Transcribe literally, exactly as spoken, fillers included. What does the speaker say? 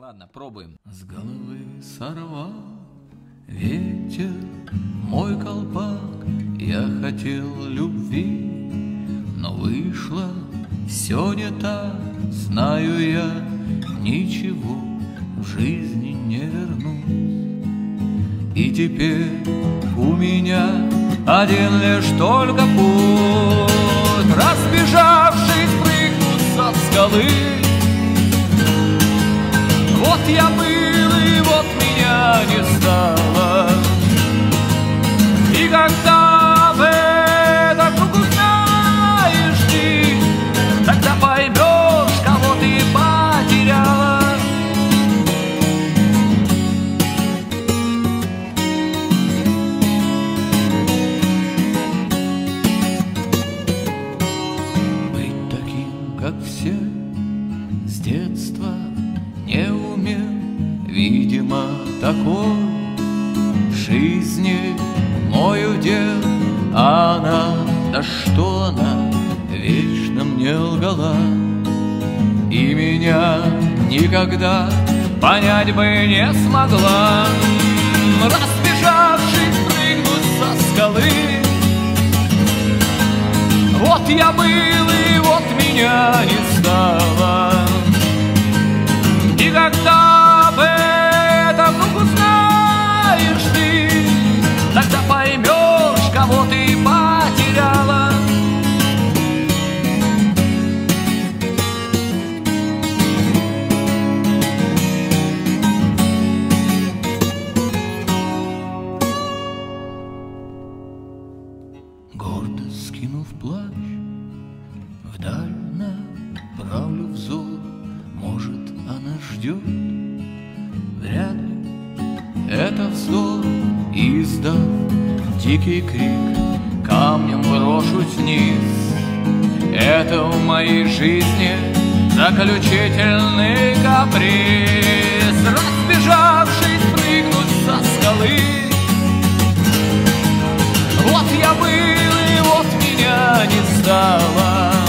ладно, пробуем. С головы сорвал ветер мой колпак, я хотел любви, но вышло все не так. Знаю я, ничего в жизни не вернусь. И теперь у меня один лишь только путь, разбежавшись, прыгнуть со скалы. Вот я был, и вот меня не стало. И когда в это вдруг узнаешь ты, тогда поймешь, кого ты потеряла. Быть таким, как все, с детства не умел, видимо, такой в жизни мой удел. А она, да что она, вечно мне лгала, и меня никогда понять бы не смогла. Разбежавшись, прыгнуть со скалы. Вот я был, и вот меня не стало. И когда об этом вдруг узнаешь ты, тогда поймешь, кого ты потеряла. Гордо скинув плащ, вдаль направлю взор. Может, она ждет, вряд ли это вздор. Издав дикий крик, камнем брошусь вниз. Это в моей жизни заключительный каприз. Разбежавшись, прыгнуть со скалы. Вот я был, и вот меня не стало.